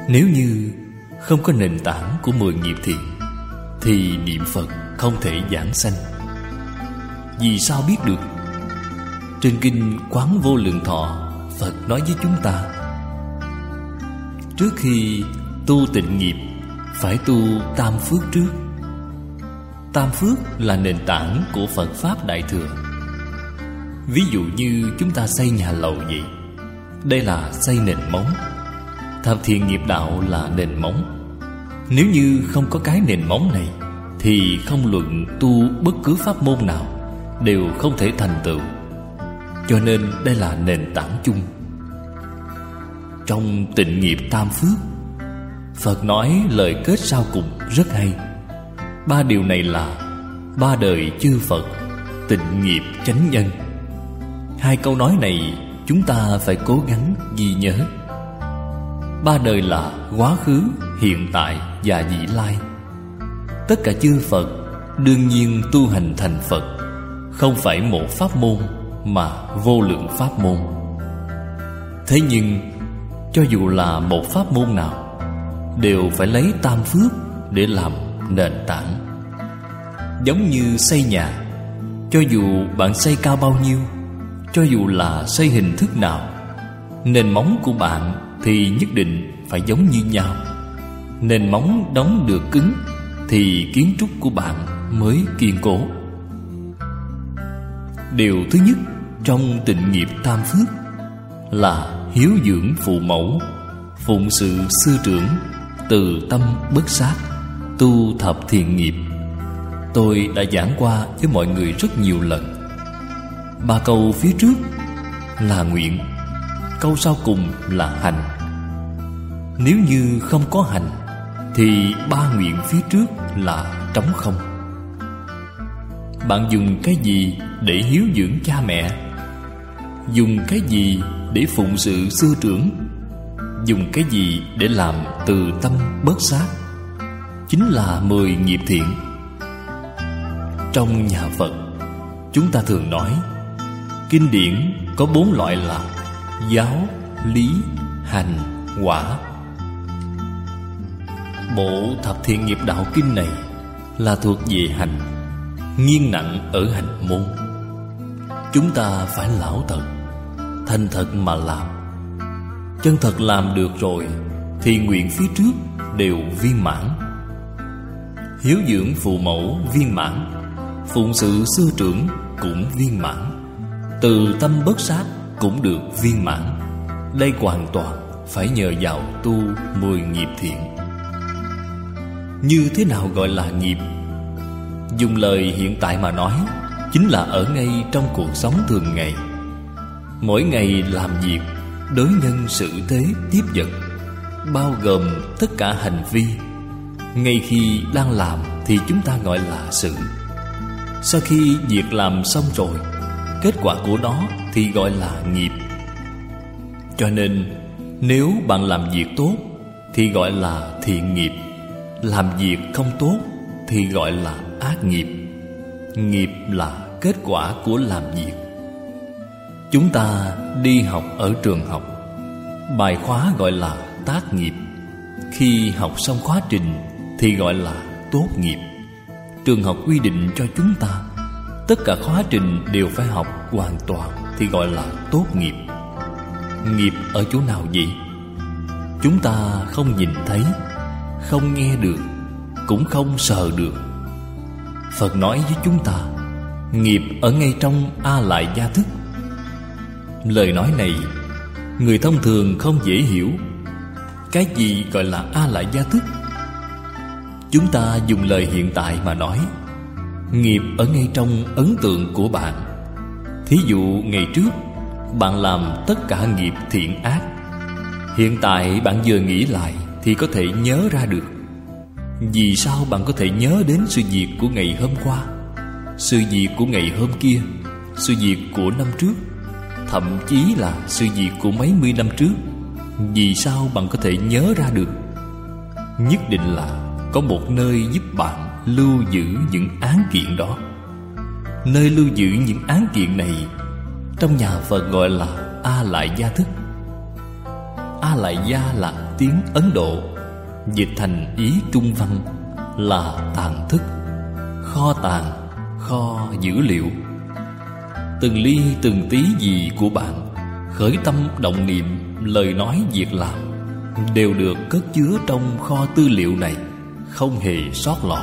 Nếu như không có nền tảng của 10 nghiệp thiện thì niệm Phật không thể giảng sanh. Vì sao biết được? Trên kinh Quán Vô Lượng Thọ, Phật nói với chúng ta, trước khi tu tịnh nghiệp phải tu tam phước trước. Tam phước là nền tảng của Phật Pháp Đại Thừa. Ví dụ như chúng ta xây nhà lầu vậy, đây là xây nền móng. Thập thiện nghiệp đạo là nền móng. Nếu như không có cái nền móng này thì không luận tu bất cứ pháp môn nào đều không thể thành tựu. Cho nên đây là nền tảng chung. Trong tịnh nghiệp tam phước, Phật nói lời kết sau cùng rất hay. 3 điều này là 3 đời chư Phật, tịnh nghiệp chánh nhân. 2 câu nói này chúng ta phải cố gắng ghi nhớ. 3 đời là quá khứ, hiện tại và vị lai. Tất cả chư Phật đương nhiên tu hành thành Phật không phải một pháp môn mà vô lượng pháp môn. Thế nhưng cho dù là một pháp môn nào đều phải lấy tam phước để làm nền tảng. Giống như xây nhà, cho dù bạn xây cao bao nhiêu, cho dù là xây hình thức nào, nền móng của bạn thì nhất định phải giống như nhau. Nền móng đóng được cứng thì kiến trúc của bạn mới kiên cố. Điều thứ nhất trong tịnh nghiệp tam phước là hiếu dưỡng phụ mẫu, phụng sự sư trưởng, từ tâm bất sát, tu thập thiện nghiệp. Tôi đã giảng qua với mọi người rất nhiều lần. 3 câu phía trước là nguyện, câu sau cùng là hành. Nếu như không có hành thì 3 nguyện phía trước là trống không. Bạn dùng cái gì để hiếu dưỡng cha mẹ? Dùng cái gì để phụng sự sư trưởng? Dùng cái gì để làm từ tâm bớt sát? Chính là 10 nghiệp thiện. Trong nhà Phật, chúng ta thường nói kinh điển có 4 loại là giáo, lý, hành, quả. Bộ Thập Thiện Nghiệp Đạo Kinh này là thuộc về hành, nghiêng nặng ở hành môn. Chúng ta phải lão thật, thành thật mà làm. Chân thật làm được rồi thì nguyện phía trước đều viên mãn. Hiếu dưỡng phụ mẫu viên mãn, phụng sự sư trưởng cũng viên mãn, từ tâm bất sát cũng được viên mãn. Đây hoàn toàn phải nhờ vào tu 10 nghiệp thiện. Như thế nào gọi là nghiệp? Dùng lời hiện tại mà nói, chính là ở ngay trong cuộc sống thường ngày. Mỗi ngày làm việc, đối nhân xử thế tiếp vật, bao gồm tất cả hành vi. Ngay khi đang làm thì chúng ta gọi là sự. Sau khi việc làm xong rồi, kết quả của nó thì gọi là nghiệp. Cho nên nếu bạn làm việc tốt thì gọi là thiện nghiệp, làm việc không tốt thì gọi là ác nghiệp. Nghiệp là kết quả của làm việc. Chúng ta đi học ở trường học, bài khóa gọi là tác nghiệp. Khi học xong khóa trình thì gọi là tốt nghiệp. Trường học quy định cho chúng ta tất cả khóa trình đều phải học hoàn toàn thì gọi là tốt nghiệp. Nghiệp ở chỗ nào vậy? Chúng ta không nhìn thấy, không nghe được, cũng không sờ được. Phật nói với chúng ta, nghiệp ở ngay trong A Lại Gia Thức. Lời nói này người thông thường không dễ hiểu. Cái gì gọi là A Lại Gia Thức? Chúng ta dùng lời hiện tại mà nói, nghiệp ở ngay trong ấn tượng của bạn. Thí dụ ngày trước bạn làm tất cả nghiệp thiện ác, hiện tại bạn vừa nghĩ lại thì có thể nhớ ra được. Vì sao bạn có thể nhớ đến sự việc của ngày hôm qua, sự việc của ngày hôm kia, sự việc của năm trước, thậm chí là sự việc của mấy mươi năm trước? Vì sao bạn có thể nhớ ra được? Nhất định là có một nơi giúp bạn lưu giữ những án kiện đó. Nơi lưu giữ những án kiện này trong nhà Phật gọi là A Lại Gia Thức. A Lại Gia là tiếng Ấn Độ, dịch thành ý Trung văn là tàng thức, kho tàng, kho dữ liệu. Từng ly từng tí gì của bạn, khởi tâm động niệm, lời nói việc làm đều được cất chứa trong kho tư liệu này, không hề sót lọt.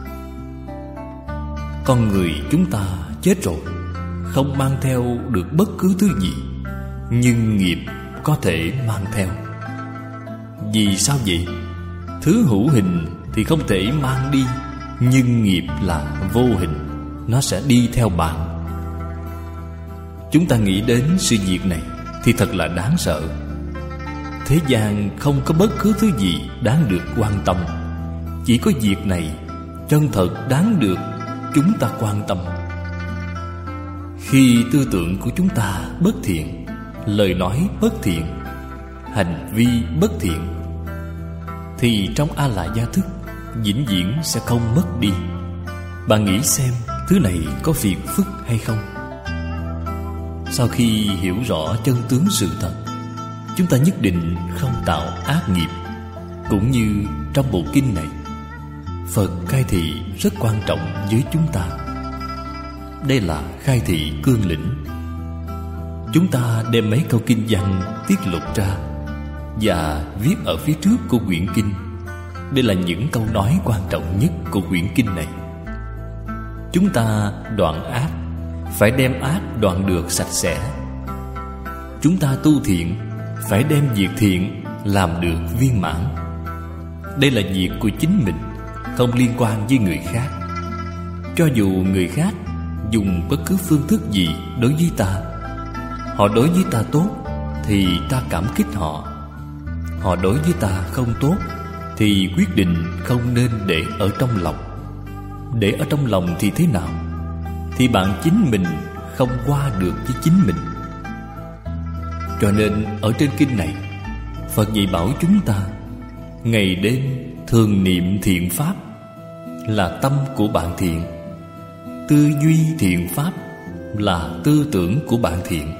Con người chúng ta chết rồi, không mang theo được bất cứ thứ gì, nhưng nghiệp có thể mang theo. Vì sao vậy? Thứ hữu hình thì không thể mang đi, nhưng nghiệp là vô hình, nó sẽ đi theo bạn. Chúng ta nghĩ đến sự việc này thì thật là đáng sợ. Thế gian không có bất cứ thứ gì đáng được quan tâm, chỉ có việc này chân thật đáng được chúng ta quan tâm. Khi tư tưởng của chúng ta bất thiện, lời nói bất thiện, hành vi bất thiện, thì trong A La Gia thức vĩnh viễn sẽ không mất đi. Bạn nghĩ xem thứ này có phiền phức hay không? Sau khi hiểu rõ chân tướng sự thật, chúng ta nhất định không tạo ác nghiệp. Cũng như trong bộ kinh này, Phật khai thị rất quan trọng với chúng ta. Đây là khai thị cương lĩnh. Chúng ta đem mấy câu kinh văn tiết lục ra và viết ở phía trước của quyển kinh. Đây là những câu nói quan trọng nhất của quyển kinh này. Chúng ta đoạn ác, phải đem ác đoạn được sạch sẽ. Chúng ta tu thiện, phải đem việc thiện làm được viên mãn. Đây là việc của chính mình, không liên quan với người khác. Cho dù người khác dùng bất cứ phương thức gì đối với ta, họ đối với ta tốt thì ta cảm kích họ. Họ đối với ta không tốt thì quyết định không nên để ở trong lòng. Để ở trong lòng thì thế nào? Thì bạn chính mình không qua được với chính mình. Cho nên ở trên kinh này, Phật dạy bảo chúng ta ngày đêm thường niệm thiện pháp là tâm của bạn thiện, tư duy thiện pháp là tư tưởng của bạn thiện,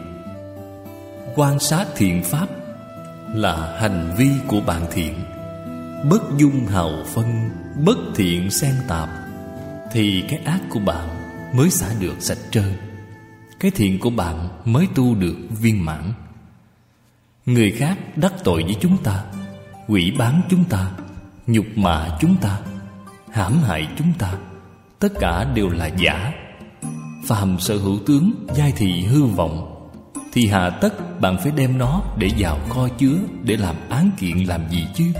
quan sát thiện pháp là hành vi của bạn thiện. Bất dung hào phân, bất thiện xen tạp, thì cái ác của bạn mới xả được sạch trơn, cái thiện của bạn mới tu được viên mãn. Người khác đắc tội với chúng ta, hủy báng chúng ta, nhục mạ chúng ta, hãm hại chúng ta, tất cả đều là giả. Phàm sở hữu tướng giai thị hư vọng, thì hà tất bạn phải đem nó để vào kho chứa để làm án kiện làm gì chứ?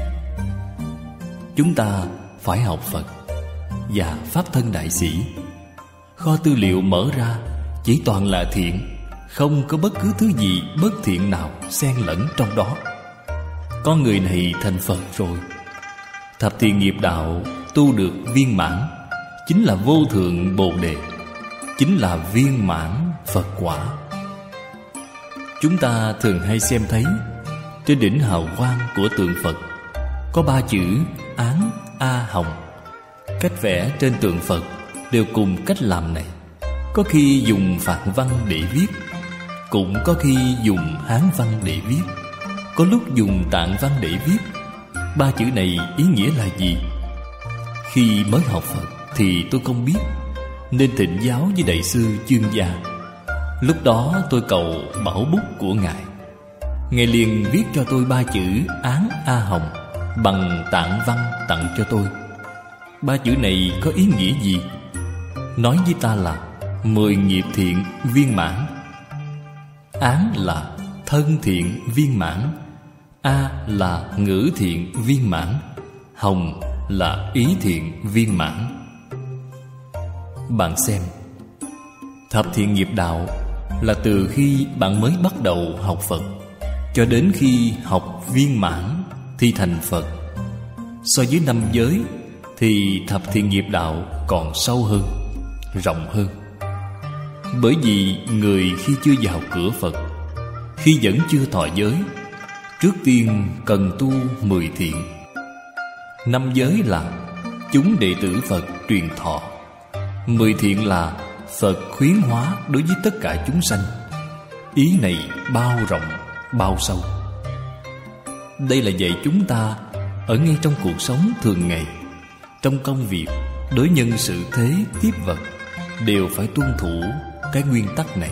Chúng ta phải học Phật và Pháp Thân Đại Sĩ. Kho tư liệu mở ra chỉ toàn là thiện, không có bất cứ thứ gì bất thiện nào xen lẫn trong đó. Con người này thành Phật rồi. Thập thiện nghiệp đạo tu được viên mãn, chính là vô thượng Bồ Đề, chính là viên mãn Phật quả. Chúng ta thường hay xem thấy trên đỉnh hào quang của tượng Phật có 3 chữ Án A Hồng. Cách vẽ trên tượng Phật đều cùng cách làm này. Có khi dùng Phạn văn để viết, cũng có khi dùng Hán văn để viết, có lúc dùng Tạng văn để viết. 3 chữ này ý nghĩa là gì? Khi mới học Phật thì tôi không biết, nên thỉnh giáo với Đại sư Chương Gia. Lúc đó tôi cầu bảo bút của Ngài. Ngài liền viết cho tôi 3 chữ Án A Hồng bằng Tạng văn tặng cho tôi. 3 chữ này có ý nghĩa gì? Nói với ta là 10 nghiệp thiện viên mãn. Án là thân thiện viên mãn, A là ngữ thiện viên mãn, Hồng là ý thiện viên mãn. Bạn xem, thập thiện nghiệp đạo là từ khi bạn mới bắt đầu học Phật cho đến khi học viên mãn thì thành Phật. So với 5 giới thì thập thiện nghiệp đạo còn sâu hơn, rộng hơn. Bởi vì người khi chưa vào cửa Phật, khi vẫn chưa thọ giới, trước tiên cần tu 10 thiện. 5 giới là chúng đệ tử Phật truyền thọ, 10 thiện là Phật khuyến hóa đối với tất cả chúng sanh. Ý này bao rộng, bao sâu. Đây là dạy chúng ta ở ngay trong cuộc sống thường ngày, trong công việc, đối nhân xử thế, tiếp vật, đều phải tuân thủ cái nguyên tắc này.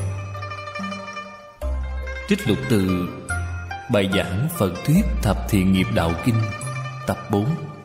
Trích lục từ bài giảng Phật thuyết Thập Thiện Nghiệp Đạo Kinh tập 4.